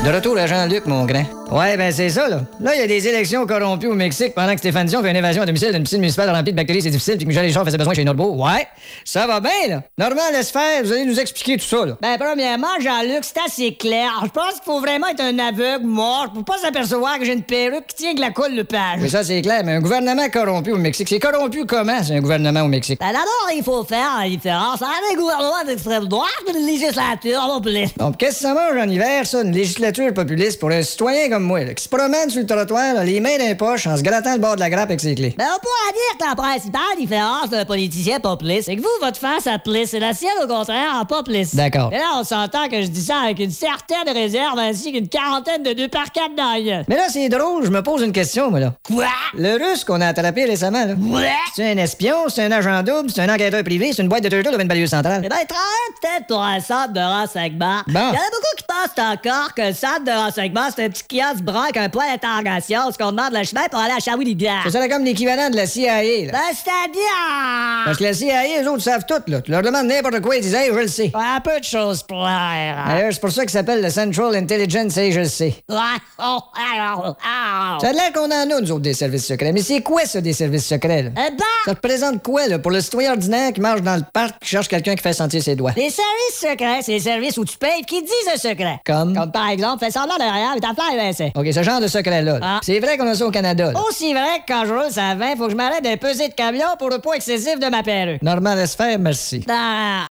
De retour à Jean-Luc, mon grand. Ouais, ben c'est ça, là. Là, il y a des élections corrompues au Mexique pendant que Stéphane Dion fait une évasion à domicile d'une piscine municipale remplie de bactéries, c'est difficile, puis que Michel Richard faisait besoin chez Norbeau. Ouais, ça va bien, là. Normand, laisse faire, vous allez nous expliquer tout ça, là. Ben, premièrement, Jean-Luc, c'est assez clair. Je pense qu'il faut vraiment être un aveugle mort pour pas s'apercevoir que j'ai une perruque qui tient que la colle Lepage. Mais ça, c'est clair, mais un gouvernement corrompu au Mexique, c'est corrompu comment, c'est un gouvernement au Mexique? Ben, d'abord, il faut faire la différence entre un gouvernement d'extrême droite et une législature populiste. Donc, qu'est-ce que ça mange en hiver, ça, une législature populiste pour un citoyen comme moi, là, qui se promène sur le trottoir, là, les mains dans les poches, en se grattant le bord de la grappe avec ses clés? Ben, on pourrait dire que la principale différence d'un politicien populiste, c'est que vous, votre face à plisse, et la sienne, au contraire, en populiste. D'accord. Et là, on s'entend que je dis ça avec une certaine réserve ainsi qu'une quarantaine de 2 par 4 dans la gueule. Mais là, c'est drôle, je me pose une question, moi, là. Quoi? Le Russe qu'on a attrapé récemment, là. Ouais? C'est un espion, c'est un agent double, c'est un enquêteur privé, c'est une boîte de turtle avec une banlieue centrale. Eh ben, il travaille peut-être pour un centre de renseignement. Bon. Il y en a beaucoup qui pensent encore que le centre de renseignement, c'est un petit kiosque brun avec un point d'interrogation, ce qu'on demande le chemin pour aller à Shawinigan. Ça serait comme l'équivalent de la CIA, là. Ben, c'est-à-dire... Parce que la CIA, eux autres savent tout, là. Tu leur demandes n'importe quoi, ils disent, hey, je le sais. Ouais, un peu de choses claires. D'ailleurs, c'est pour ça qu'il s'appelle le Central Intelligence Agency. Ouais. Oh, alors, Ça a l'air qu'on en a, nous autres, des services secrets. Mais c'est quoi, ça, des services secrets, là? Eh ben, Ça représente quoi, là, pour le citoyen ordinaire qui marche dans le parc, qui cherche quelqu'un qui fait sentir ses doigts? les services secrets, c'est les services où tu payes et qui disent un secret. Comme? Comme par exemple, fais semblant de rien et t'as fait un essai. OK, ce genre de secret-là. là. Ah. C'est vrai qu'on a ça au Canada, là. Aussi vrai que quand je roule ça 20, faut que je m'arrête de peser de camion pour le poids excessif de ma perruque. Normand, laisse faire, merci. Ah,